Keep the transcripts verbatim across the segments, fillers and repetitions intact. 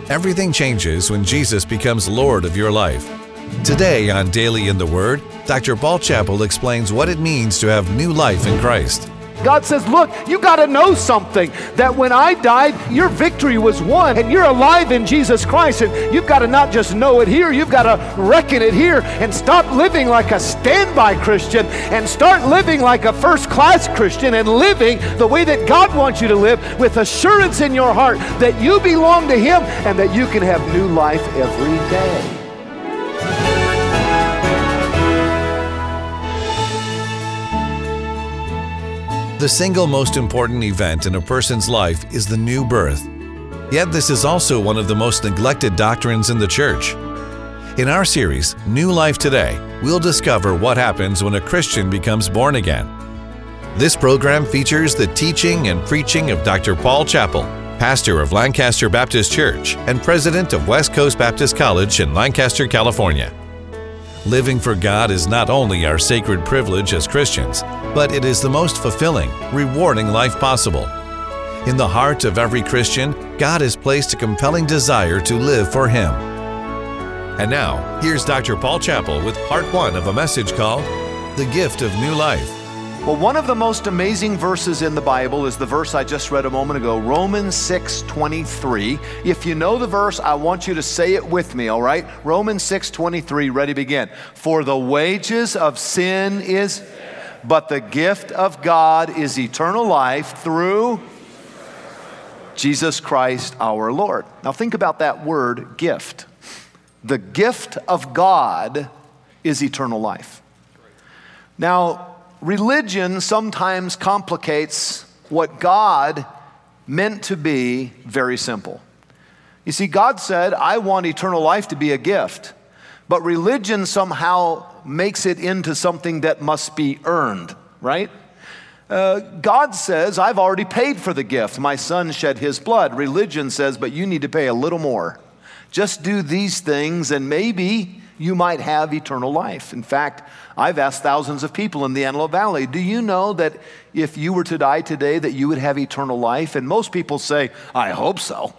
Everything changes when Jesus becomes Lord of your life. Today on Daily in the Word, Doctor Paul Chappell explains what it means to have new life in Christ. God says, look, you got to know something, that when I died, your victory was won, and you're alive in Jesus Christ, and you've got to not just know it here, you've got to reckon it here, and stop living like a standby Christian, and start living like a first-class Christian, and living the way that God wants you to live, with assurance in your heart that you belong to Him, and that you can have new life every day. The single most important event in a person's life is the new birth. Yet this is also one of the most neglected doctrines in the church. In our series, New Life Today, we'll discover what happens when a Christian becomes born again. This program features the teaching and preaching of Doctor Paul Chappell, pastor of Lancaster Baptist Church and president of West Coast Baptist College in Lancaster, California. Living for God is not only our sacred privilege as Christians, but it is the most fulfilling, rewarding life possible. In the heart of every Christian, God has placed a compelling desire to live for Him. And now, here's Doctor Paul Chappell with part one of a message called The Gift of New Life. Well, one of the most amazing verses in the Bible is the verse I just read a moment ago, Romans six twenty-three. If you know the verse, I want you to say it with me, all right? Romans six twenty-three, ready, begin. For the wages of sin is, but the gift of God is eternal life through Jesus Christ our Lord. Now think about that word, gift. The gift of God is eternal life. Now, religion sometimes complicates what God meant to be very simple. You see, God said, I want eternal life to be a gift, but religion somehow makes it into something that must be earned, right? Uh, God says, I've already paid for the gift. My son shed his blood. Religion says, but you need to pay a little more. Just do these things and maybe you might have eternal life. In fact, I've asked thousands of people in the Antelope Valley, do you know that if you were to die today that you would have eternal life? And most people say, I hope so.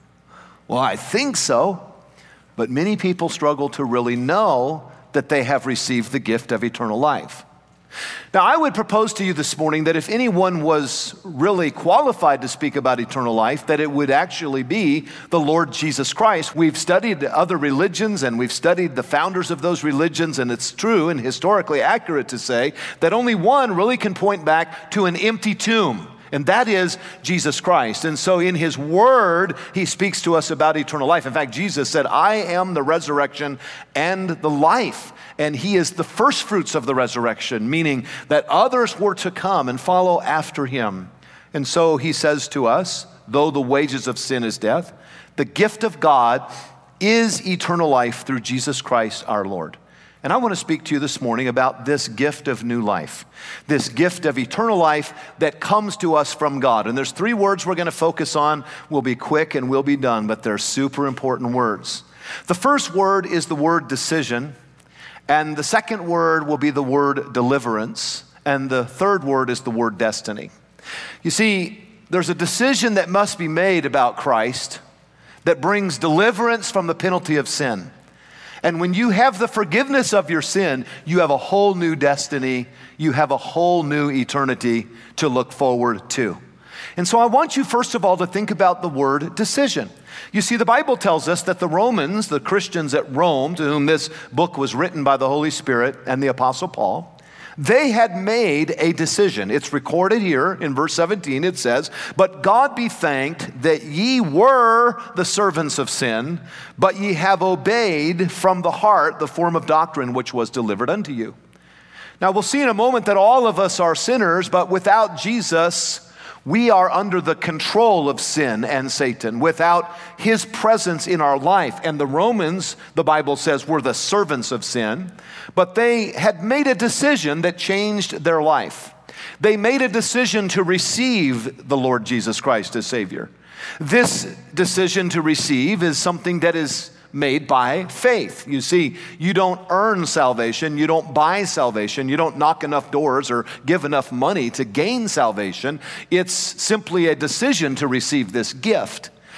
Well, I think so. But many people struggle to really know that they have received the gift of eternal life. Now, I would propose to you this morning that if anyone was really qualified to speak about eternal life, that it would actually be the Lord Jesus Christ. We've studied other religions and we've studied the founders of those religions, and it's true and historically accurate to say that only one really can point back to an empty tomb, and that is Jesus Christ. And so in His Word, He speaks to us about eternal life. In fact, Jesus said, I am the resurrection and the life. And He is the first fruits of the resurrection, meaning that others were to come and follow after Him. And so He says to us, though the wages of sin is death, the gift of God is eternal life through Jesus Christ our Lord. And I want to speak to you this morning about this gift of new life, this gift of eternal life that comes to us from God. And there's three words we're going to focus on. We'll be quick and we'll be done, but they're super important words. The first word is the word decision. And the second word will be the word deliverance. And the third word is the word destiny. You see, there's a decision that must be made about Christ that brings deliverance from the penalty of sin. And when you have the forgiveness of your sin, you have a whole new destiny. You have a whole new eternity to look forward to. And so I want you, first of all, to think about the word decision. You see, the Bible tells us that the Romans, the Christians at Rome, to whom this book was written by the Holy Spirit and the Apostle Paul, they had made a decision. It's recorded here in verse seventeen. It says, but God be thanked that ye were the servants of sin, but ye have obeyed from the heart the form of doctrine which was delivered unto you. Now we'll see in a moment that all of us are sinners, but without Jesus, we are under the control of sin and Satan, without His presence in our life. And the Romans, the Bible says, were the servants of sin, but they had made a decision that changed their life. They made a decision to receive the Lord Jesus Christ as Savior. This decision to receive is something that is made by faith. You see, you don't earn salvation, you don't buy salvation, you don't knock enough doors or give enough money to gain salvation. It's simply a decision to receive this gift.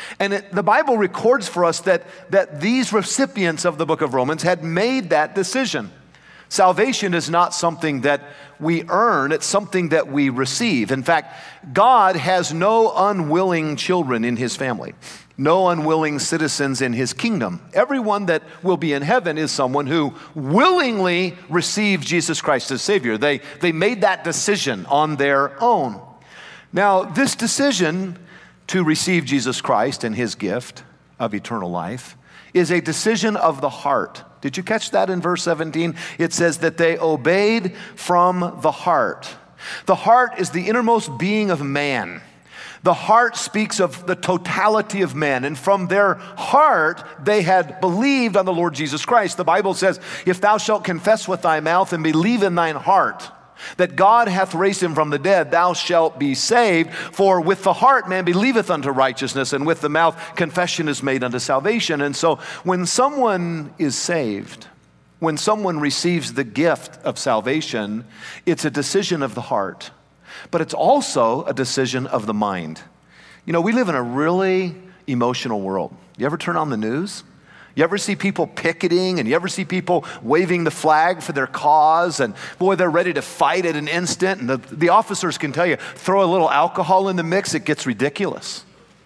And it, the Bible records for us that, that these recipients of the book of Romans had made that decision. Salvation is not something that we earn, it's something that we receive. In fact, God has no unwilling children in his family, no unwilling citizens in his kingdom. Everyone that will be in heaven is someone who willingly received Jesus Christ as Savior. They, they made that decision on their own. Now, this decision to receive Jesus Christ and his gift of eternal life is a decision of the heart. Did you catch that in verse seventeen? It says that they obeyed from the heart. The heart is the innermost being of man. The heart speaks of the totality of man, and from their heart they had believed on the Lord Jesus Christ. The Bible says, if thou shalt confess with thy mouth and believe in thine heart that God hath raised him from the dead, thou shalt be saved. For with the heart man believeth unto righteousness, and with the mouth confession is made unto salvation. And so when someone is saved, when someone receives the gift of salvation, it's a decision of the heart, but it's also a decision of the mind. You know, we live in a really emotional world. You ever turn on the news? You ever see people picketing, and you ever see people waving the flag for their cause, and boy, they're ready to fight at an instant, and the, the officers can tell you, throw a little alcohol in the mix, it gets ridiculous.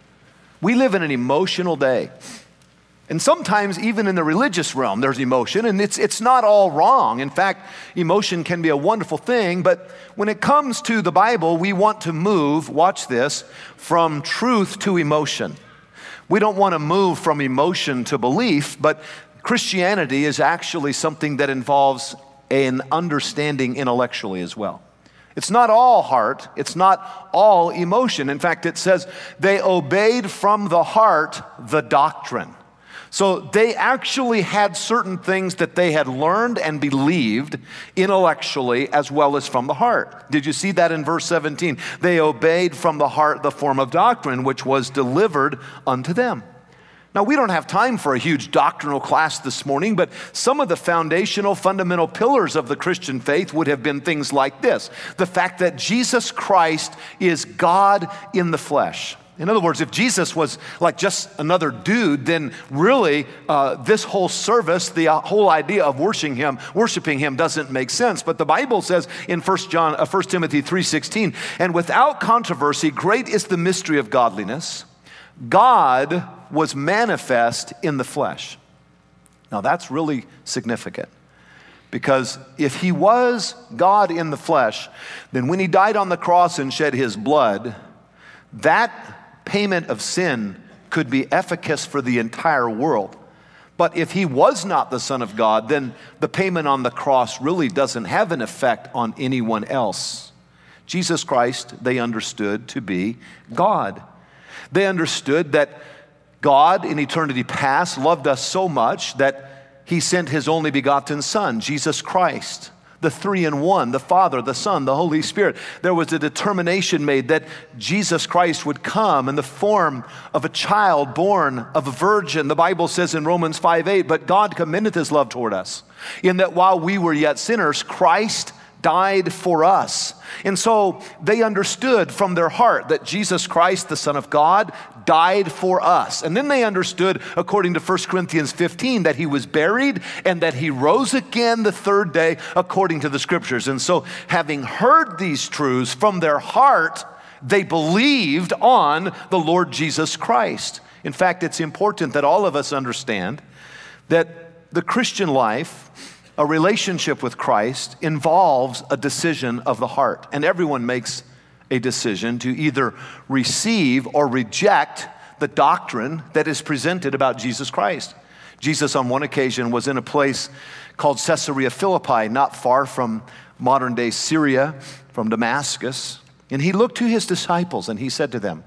We live in an emotional day. And sometimes even in the religious realm, there's emotion, and it's, it's not all wrong. In fact, emotion can be a wonderful thing, but when it comes to the Bible, we want to move, watch this, from truth to emotion. We don't want to move from emotion to belief, but Christianity is actually something that involves an understanding intellectually as well. It's not all heart, it's not all emotion. In fact, it says they obeyed from the heart the doctrine. So they actually had certain things that they had learned and believed intellectually as well as from the heart. Did you see that in verse seventeen? They obeyed from the heart the form of doctrine which was delivered unto them. Now, we don't have time for a huge doctrinal class this morning, but some of the foundational, fundamental pillars of the Christian faith would have been things like this. The fact that Jesus Christ is God in the flesh. In other words, if Jesus was like just another dude, then really uh, this whole service, the whole idea of worshiping him, worshiping him doesn't make sense. But the Bible says in First John, uh, First Timothy three sixteen, and without controversy, great is the mystery of godliness. God was manifest in the flesh. Now that's really significant. Because if he was God in the flesh, then when he died on the cross and shed his blood, that payment of sin could be efficacious for the entire world. But if he was not the Son of God, then the payment on the cross really doesn't have an effect on anyone else. Jesus Christ, they understood to be God. They understood that God in eternity past loved us so much that he sent his only begotten Son, Jesus Christ. The three in one, the Father, the Son, the Holy Spirit. There was a determination made that Jesus Christ would come in the form of a child born of a virgin. The Bible says in Romans five eight, but God commendeth his love toward us, in that while we were yet sinners, Christ died for us. And so they understood from their heart that Jesus Christ, the Son of God, died for us. And then they understood, according to First Corinthians fifteen, that he was buried and that he rose again the third day according to the scriptures. And so having heard these truths from their heart, they believed on the Lord Jesus Christ. In fact, it's important that all of us understand that the Christian life, a relationship with Christ, involves a decision of the heart. And everyone makes a decision to either receive or reject the doctrine that is presented about Jesus Christ. Jesus on one occasion was in a place called Caesarea Philippi, not far from modern day Syria, from Damascus. And he looked to his disciples and he said to them,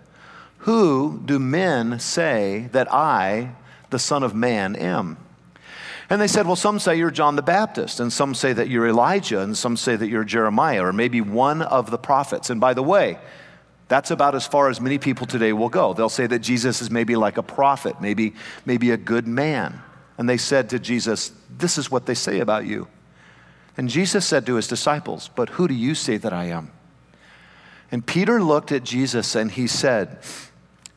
who do men say that I, the Son of Man, am? And they said, well, some say you're John the Baptist, and some say that you're Elijah, and some say that you're Jeremiah, or maybe one of the prophets. And by the way, that's about as far as many people today will go. They'll say that Jesus is maybe like a prophet, maybe, maybe a good man. And they said to Jesus, this is what they say about you. And Jesus said to his disciples, but who do you say that I am? And Peter looked at Jesus and he said,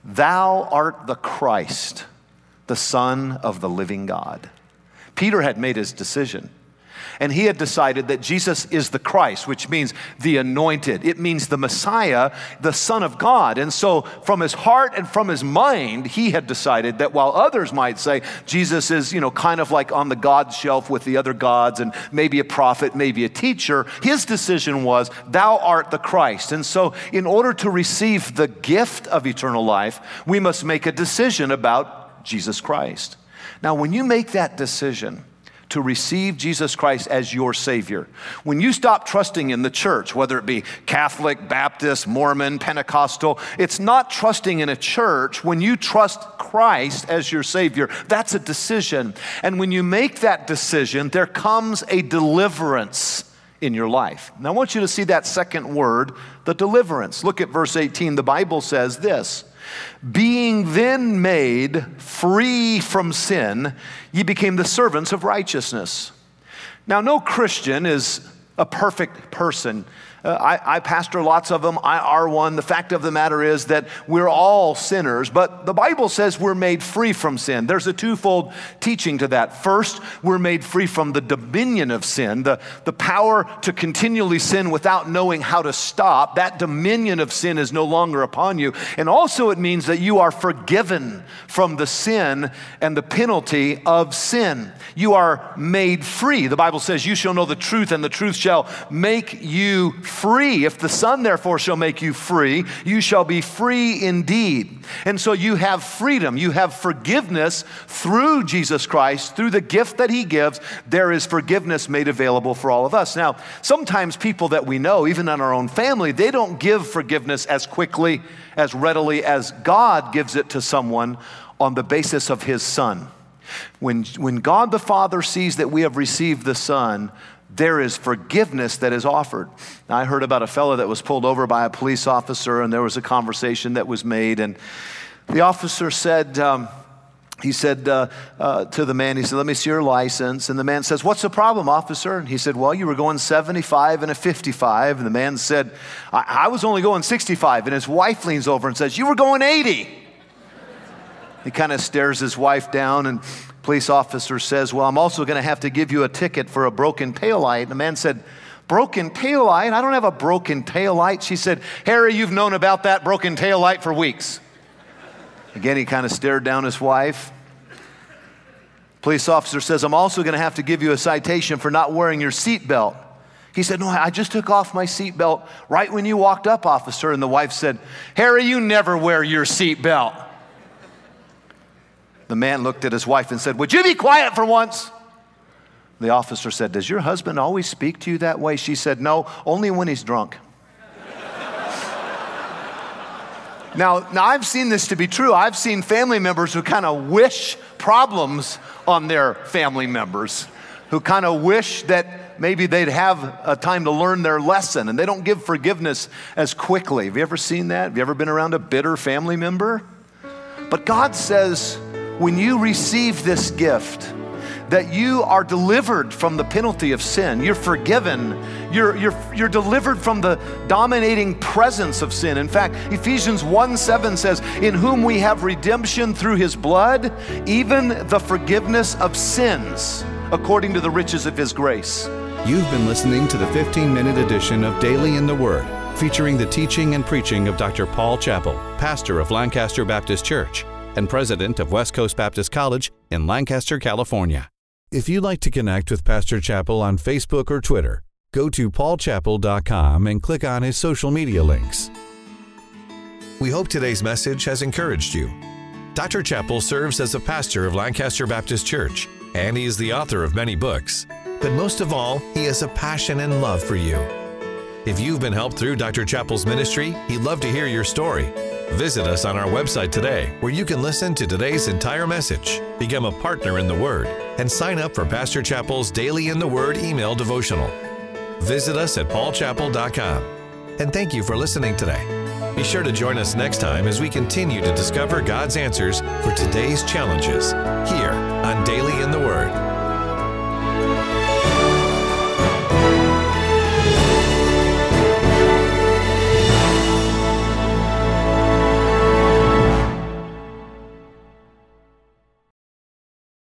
"Thou art the Christ, the Son of the living God." Peter had made his decision. And he had decided that Jesus is the Christ, which means the anointed. It means the Messiah, the Son of God. And so from his heart and from his mind, he had decided that while others might say Jesus is, you know, kind of like on the God shelf with the other gods and maybe a prophet, maybe a teacher, his decision was, "Thou art the Christ." And so in order to receive the gift of eternal life, we must make a decision about Jesus Christ. Now, when you make that decision to receive Jesus Christ as your Savior, when you stop trusting in the church, whether it be Catholic, Baptist, Mormon, Pentecostal, it's not trusting in a church. When you trust Christ as your Savior, that's a decision. And when you make that decision, there comes a deliverance in your life. Now, I want you to see that second word, the deliverance. Look at verse eighteen. The Bible says this: "Being then made free from sin, ye became the servants of righteousness." Now, no Christian is a perfect person. Uh, I, I pastor lots of them. I are one. The fact of the matter is that we're all sinners, but the Bible says we're made free from sin. There's a twofold teaching to that. First, we're made free from the dominion of sin, the, the power to continually sin without knowing how to stop. That dominion of sin is no longer upon you. And also it means that you are forgiven from the sin and the penalty of sin. You are made free. The Bible says, "You shall know the truth, and the truth shall make you free. If the Son therefore shall make you free, you shall be free indeed." And so you have freedom. You have forgiveness through Jesus Christ, through the gift that he gives. There is forgiveness made available for all of us. Now, sometimes people that we know, even in our own family, they don't give forgiveness as quickly, as readily as God gives it to someone on the basis of his Son. When, when God the Father sees that we have received the Son, there is forgiveness that is offered. Now, I heard about a fellow that was pulled over by a police officer, and there was a conversation that was made, and the officer said, um, he said uh, uh, to the man, he said, "Let me see your license." And the man says, "What's the problem, officer?" And he said, "Well, you were going seventy-five and a fifty-five. And the man said, I, I was only going sixty-five. And his wife leans over and says, "You were going eighty. He kind of stares his wife down, and police officer says, "Well, I'm also going to have to give you a ticket for a broken taillight." And the man said, "Broken taillight? I don't have a broken taillight." She said, "Harry, you've known about that broken taillight for weeks." Again, he kind of stared down his wife. Police officer says, "I'm also going to have to give you a citation for not wearing your seatbelt." He said, "No, I just took off my seatbelt right when you walked up, officer." And the wife said, "Harry, you never wear your seatbelt." The man looked at his wife and said, "Would you be quiet for once?" The officer said, "Does your husband always speak to you that way?" She said, "No, only when he's drunk." now, now, I've seen this to be true. I've seen family members who kind of wish problems on their family members, who kind of wish that maybe they'd have a time to learn their lesson, and they don't give forgiveness as quickly. Have you ever seen that? Have you ever been around a bitter family member? But God says, when you receive this gift, that you are delivered from the penalty of sin. You're forgiven. You're, you're, you're delivered from the dominating presence of sin. In fact, Ephesians one seven says, "In whom we have redemption through his blood, even the forgiveness of sins, according to the riches of his grace." You've been listening to the fifteen-minute edition of Daily in the Word, featuring the teaching and preaching of Doctor Paul Chappell, pastor of Lancaster Baptist Church and president of West Coast Baptist College in Lancaster, California. If you'd like to connect with Pastor Chappell on Facebook or Twitter, go to paul chappell dot com and click on his social media links. We hope today's message has encouraged you. Doctor Chappell serves as a pastor of Lancaster Baptist Church, and he is the author of many books. But most of all, he has a passion and love for you. If you've been helped through Doctor Chappell's ministry, he'd love to hear your story. Visit us on our website today, where you can listen to today's entire message, become a partner in the Word, and sign up for Pastor Chappell's Daily in the Word email devotional. Visit us at paul chappell dot com. And thank you for listening today. Be sure to join us next time as we continue to discover God's answers for today's challenges here on Daily in the Word.